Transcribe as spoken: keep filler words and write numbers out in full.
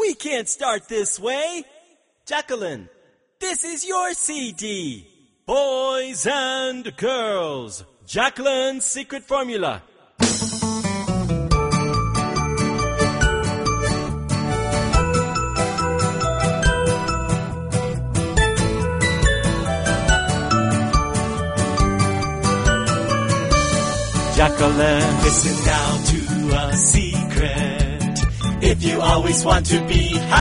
We can't start this way. Jacqueline, this is your C D. Boys and girls, Jacqueline's secret formula. Jacqueline, listen now to a secret. If you always want to be happy,